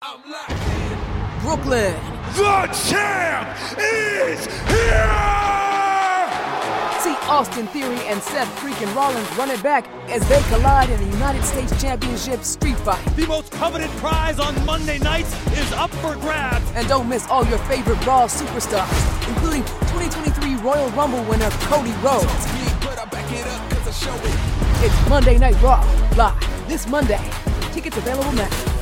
Brooklyn. The champ is here! See Austin Theory and Seth freaking Rollins run it back as they collide in the United States Championship street fight. The most coveted prize on Monday nights is up for grabs. And don't miss all your favorite Raw superstars, including 2023 Royal Rumble winner Cody Rhodes. It's Monday Night Raw, live this Monday. Tickets available now.